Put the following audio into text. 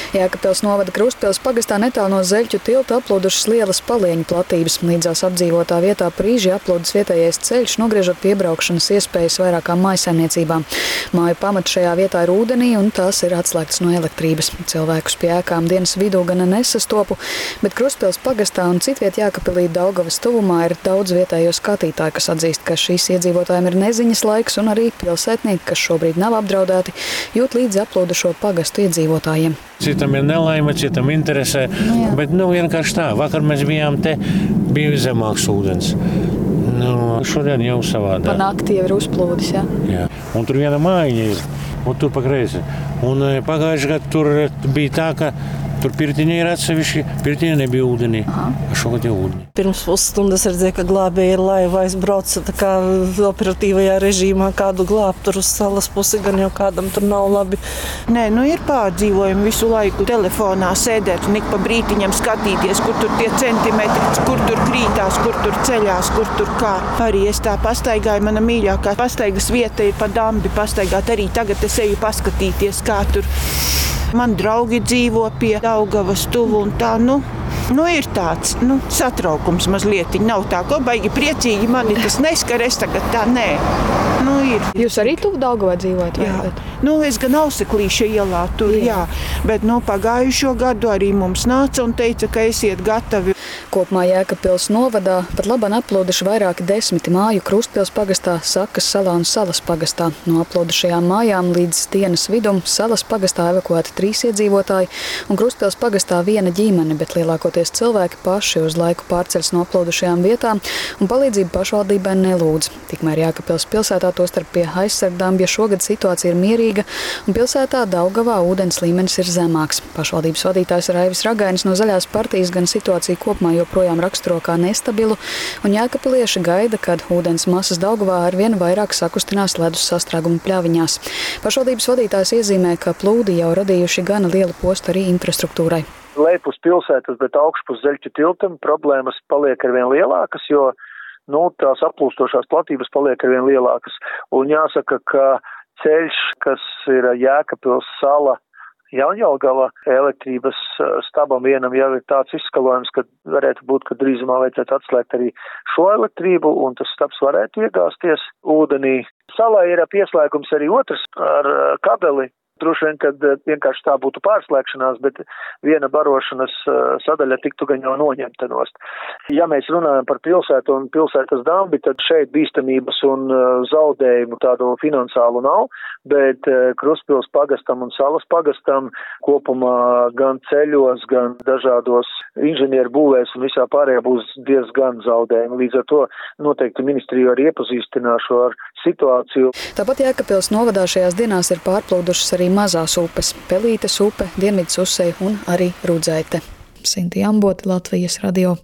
Jēkabpils novada Krustpils pagastā netālu no Zeļķu tilta aplūdušas lielas palieņu platības. Līdzās apdzīvotā vietā Prīži aplūdis vietējais ceļš, nogriežot piebraukšanas iespējas vairākām mājsaimniecībām. Māju pamats šajā vietā ir ūdenī un tās ir atslēgtas no elektrības. Cilvēkus pie ēkām dienas vidū gan nesastopu, bet Krustpils pagastā un citviet Jēkabpilī Daugavas tuvumā ir daudz vietējo skatītāju, kas atzīst, ka šīs iedzīvotājiem ir neziņas laiks, un arī pilsētnieki, kas šobrīd nav apdraudēti, jūt līdzi aplūdušo pagastu iedzīvotājiem. Citam ir nelaime, citam interesē, bet vienkārši tā. Vakar mēs bijām te, bija zemāks ūdens. Šodien jau savādāk. Pa nakti jau ir uzplūdis, jā? Jā. Un tur viena mājiņa ir, un tur pa kreisi. Un pagājuši gadu tur bija tā, ka tur pirtiņa ir atsevišķi, pirtiņa nebija ūdenī. Šogad jau ūdenī. Pirms pusstundas redzēju, ka glābēji ir laiva aizbrauca tā kā operatīvajā režīmā kādu glābt tur uz salas pusi, gan jau kādam tur nav labi. Nē, ir pārdzīvojumi visu laiku telefonā sēdēt un ik pa brītiņam skatīties, kur tur tie centimetri, kur tur krītās, kur tur ceļās, kur tur kā. Arī es tā pastaigāju, mana mīļākā pastaigas vieta ir pa dambi pastaigāt. Arī tagad es eju paskatīties, kā tur. Man draugi dzīvo pie Daugavas tuvu un tā, ir tāds, satraukums mazliet. Nav tā, ko baigi priecīgi mani tas neskar, es tagad tā, nē. Ir. Jūs arī tuvu Daugavai dzīvojat? Jā. Es gan Auseklīša ielā tur, jā. Bet pagājušo gadu arī mums nāca un teica, ka esiet gatavi. Kopumā Jēkabpils novadā pat labāk aplūduši vairāki 10 māju Krustpils pagastā, Sakas salā un Salas pagastā. No aplūdušajām mājām līdz dienas vidum Salas pagastā evakuēti 3 iedzīvotāji un Krustpils pagastā 1 ģimene, bet lielākoties cilvēki paši uz laiku pārceļas no aplūdušajām vietām un palīdzību pašvaldībai nelūdz. Tikmēr Jēkabpils pilsētā, tostarp pie Aizsargdambja, šogad situācija ir mierīga un pilsētā Daugavā ūdens līmenis ir zemāks. Pašvaldības vadītājs Raivis Ragainis no Zaļās partijas gan situāciju kopumā joprojām raksturo kā nestabilu, un jēkabpilieši gaida, kad ūdens masas Daugavā arvien vairāk sakustinās ledus sastrēgumu pļaviņās. Pašvaldības vadītājs iezīmē, ka plūdi jau radījuši gana lielu postu arī infrastruktūrai. Lejpus pilsētas, bet augšpus Zeļķu tiltam problēmas paliek arvien lielākas, jo tās aplūstošās platības paliek arvien lielākas. Un jāsaka, ka ceļš, kas ir Jēkabpils sala, Jaunjelgava elektrības stabam vienam jau ir tāds izskalojums, ka varētu būt, ka drīzumā vajadzētu atslēgt arī šo elektrību, un tas stabs varētu iegāzties ūdenī. Salā ir pieslēgums arī otrs ar kabeli. Droši vien, kad vienkārši tā būtu pārslēgšanās, bet viena barošanas sadaļa tiktu gan jau noņemta nost. Ja mēs runājam par pilsētu un pilsētas dambi, tad šeit bīstamības un zaudējumu tādu finansālu nav, bet Krustpils pagastam un Salas pagastam kopumā gan ceļos, gan dažādos inženieru būvēs un visā pārējā būs diezgan zaudējumi. Līdz ar to noteikti ministriju arī iepazīstināšu ar situāciju. Tāpat Jēkabpils novadā šajās dienās ir pārplūdušas arī mazās upes – Pelītes upe, Dienvidsusei un arī Rudzeite. Sinti Amboti, Latvijas radio.